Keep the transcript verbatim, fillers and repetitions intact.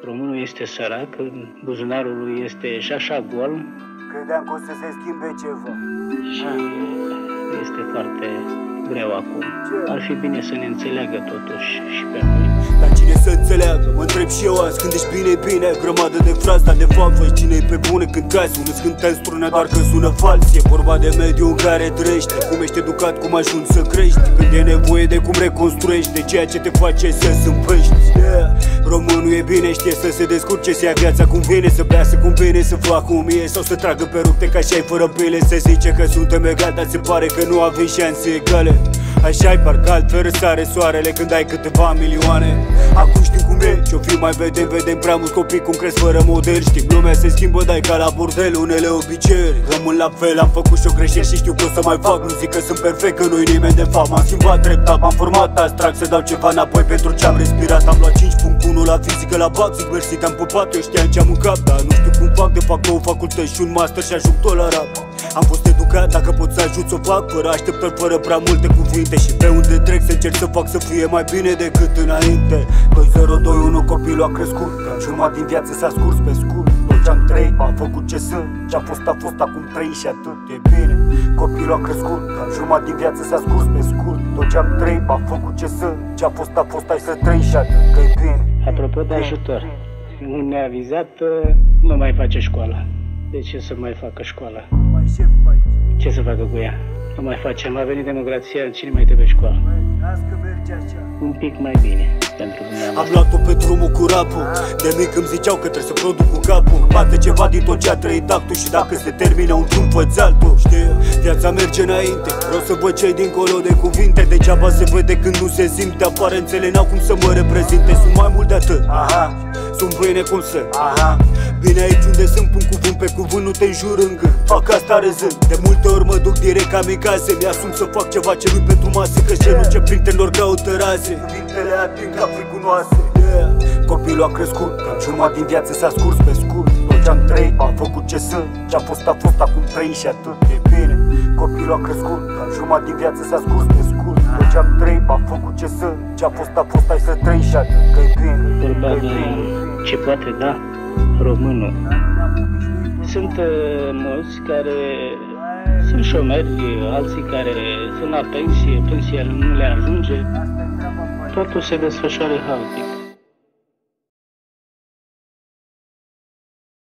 Românul este sărac, buzunarul lui este și așa gol. Credeam că o să se schimbe ceva. Și este foarte greu acum. Ar fi bine să ne înțeleagă totuși și pe noi. Dar cine să înțeleagă? Mă întreb și eu azi. Când ești bine, bine, grămadă de frați, dar de fapt vezi cine-i pe bune când cazi. Unul cântă în strună doar că sună fals. E vorba de mediul în care trăiești, cum ești educat, cum ajungi să crești, când e nevoie de cum reconstruiești, de ceea ce te face să zâmbești. Yeah. Românul e bine, știe să se descurce, să ia viața cum vine, să bea să cum vine, să facă cum e, sau să tragă pe rupte ca și-ai fără pile. Se zice că suntem egali, dar se pare că nu avem șanse egale. Așa-i, parcă altfel răsare soarele când ai câteva milioane. Acum știm cum e, ce-o fi mai vedem, vedem prea mulți copii cum cresc fără model. Știm lumea se schimbă, dar e ca la bordel, unele obiceiuri rămân la fel. Am făcut și-o greșeli și știu că o să mai fac. Nu zic că sunt perfect, că nu-i nimeni de fapt. M-am schimbat treptat, m-am format azi, trag să dau ceva înapoi pentru ce-am respirat. Am luat cinci punct unu la fizică la bac, zic mersi, te-am pupat, eu știam ce-am în cap. Dar nu știu cum fac, de fac două facultăți și un master și ajung tot la rap. Am fost educat, dacă pot să ajut să o fac, fără așteptări, fără prea multe cuvinte. Și pe unde trec să încerc să fac să fie mai bine decât înainte. Doi zero doi unu, copilul a crescut, că jumătate din viață s-a scurs pe scurt. Tot ce-am trăit m-a făcut ce sunt, ce-a fost a fost, acum trăi și atât, e bine. Copilul a crescut, că jumătate din viață s-a scurs pe scurt. Tot ce-am trăit m-a făcut ce sunt, ce-a fost a fost, hai să trăi și atât, că e bine. Apropo de ajutor, un neavizat nu mai face școală. De ce să mai facă școală? Ce să facă cu ea? Nu mai facem, a venit democrația, cine mai trebuie școală? Un pic mai bine pentru dumneavoastră. Am luat-o pe drumul cu rapul. De mic îmi ziceau că trebuie să produc cu capul. Bate ceva din tot ce a trăit actul, și dacă se termină un drum, fă-ți altul. Știi, viața merge înainte, vreau să văd ce-i dincolo de cuvinte. Degeaba se vede când nu se simte, aparențele n-au cum să mă reprezinte. Sunt mai mult de atât, aha, sunt bine cum sunt, aha. Bine aici unde sunt, pun cuvânt pe cuvânt, nu te înjur în gând, fac asta rezând. De multe ori mă duc direct kamikaze, mi-asum să fac ceva ce nu-i pentru mase, că celul ce printre lor caută raze, cuvintele ating ca fricunoase. Yeah. Copilul a crescut, că jumătate din viață s-a scurs pe scurt. Tot ce-am trăit m-a făcut ce sunt, ce-a fost a fost, acum trăi și atât, e bine. Copilul a crescut, că jumătate din viață s-a scurs pe scurt. Tot ce-am trăit m-a făcut ce sunt, ce-a fost a fost, hai să trăi și atât, că e bine. Vorba de ce poate da românul. Sunt uh, mulți care sunt șomeri, alții care sunt la pensie, pensia nu le ajunge. Totul se desfășoară haotic.